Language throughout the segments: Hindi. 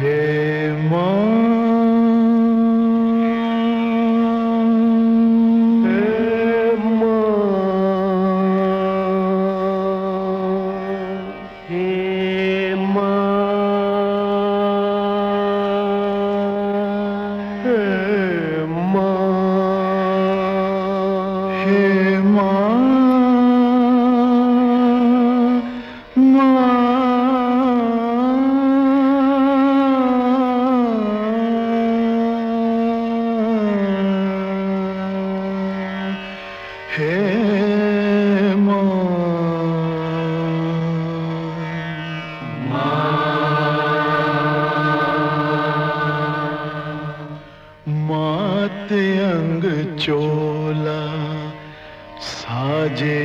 हे माँ, हे माँ, हे माँ, हे माँ, हे माँ, माँ। हे माँ, मात अंग चोला साजे,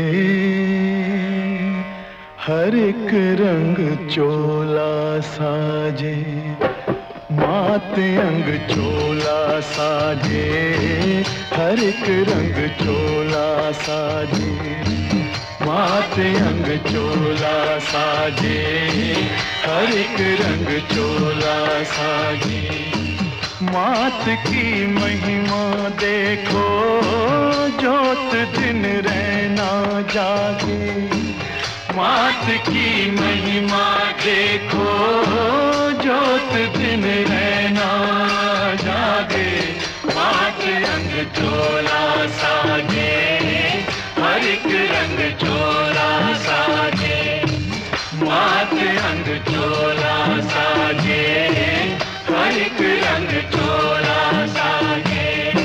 हर एक रंग चोला साजे। मात अंग चोला साजे, हर एक रंग चोला साजे। मात अंग चोला साजे, हर एक रंग चोला साजे। मात की महिमा देखो, जोत दिन रहना जागे। मात की महिमा देखो, जोत दिन रहना जागे। मात अंग चोला साजे, हर एक रंग चोला साजे। मात अंग चोला साजे, हर एक रंग चोला साजे।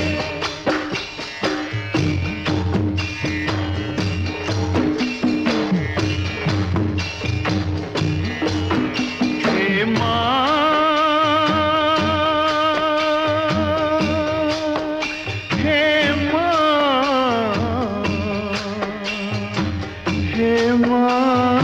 हे माँ, हे माँ, हे माँ,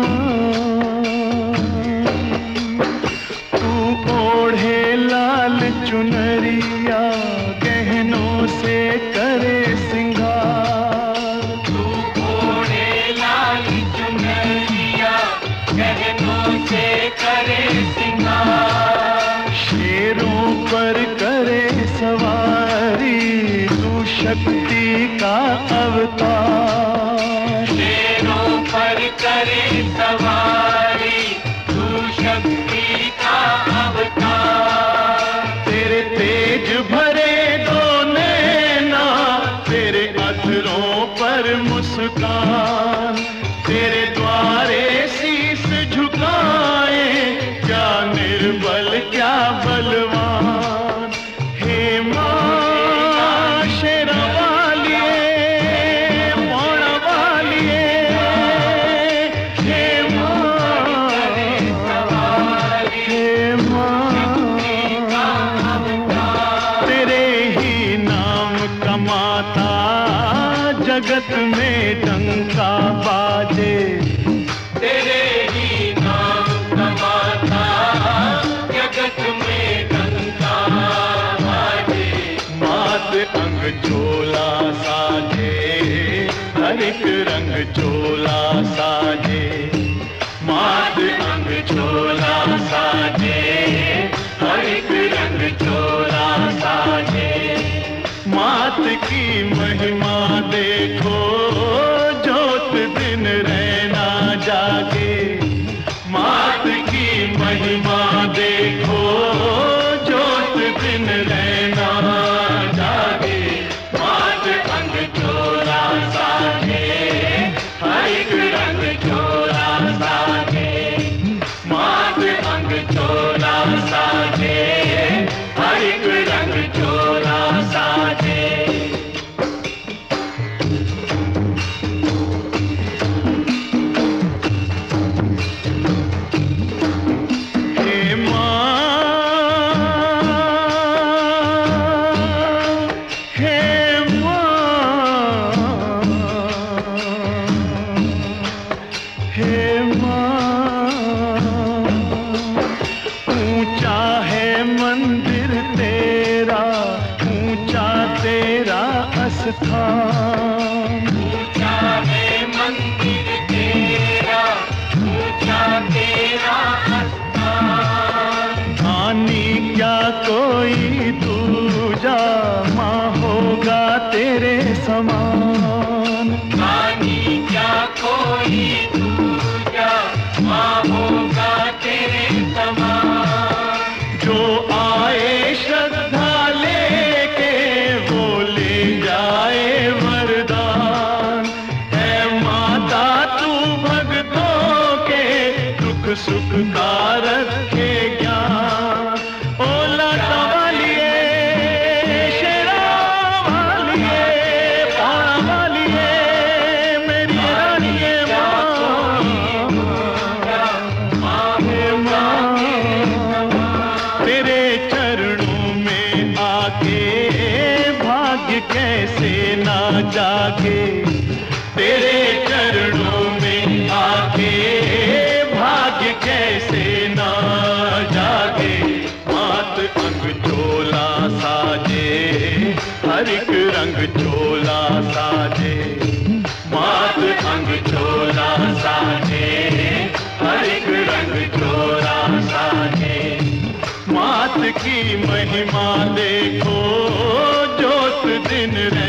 तू ओढ़े लाल चुनरिया, गहनों से करे सिंगार। तू ओढ़े लाल चुनरिया, गहनों से करे सिंगार। शेरों पर करे सवारी, तू शक्ति का अवतार। शेरों पर करे सवारी, तू शक्ति का अवतार। तेरे तेज भरे दो नैना, तेरे अधरों पर मुस्कान। तेरे द्वारे शीस झुकाए, क्या निर्बल क्या बलवान। हे माँ शेरा वालिए, मोड़ वालिए। हे माँ, हे माँ, तेरे ही नाम कमाता जगत में डंका बाजे। तेरे ही नाम कमाता जगत में डंका बाजे। मात अंग चोला साजे, हर एक रंग चोला साजे। मात अंग चोला साजे, हर एक रंग चोला साजे। मात की महिमा देखो, जोत दिन रहना जागे। मात की महिमा देखो, जोत दिन रहना जागे। मात अंग चोला साजे, हर एक रंग चोला साजे। मात अंग चोला साजे, हर एक रंग चोला साजे। हे माँ, हे माँ, हे माँ, ऊंचा है मंदिर तेरा, ऊंचा तेरा स्थान। ऊंचा है मंदिर तेरा, ऊंचा तेरा स्थान। समान। रानी क्या कोई दूजा माँ होगा तेरे समान। जो आए श्रद्धा लेके वो ले जाए वरदान। है माता तू भक्तों के दुख सुख का रखे ज्ञान। ओ लाटा वालिए, शेरा वालिए, पारा वालिए, मेरी रानिए माँ। तेरे चरणों में आके भाग्य कैसे ना जागे। तेरे चरणों में आके भाग्य कैसे ना जागे। मात अंग चोला साजे, हर एक रंग चोला साजे। मात अंग चोला साजे, हर एक रंग चोला साजे। मात की महिमा देखो, जोत दिन रहे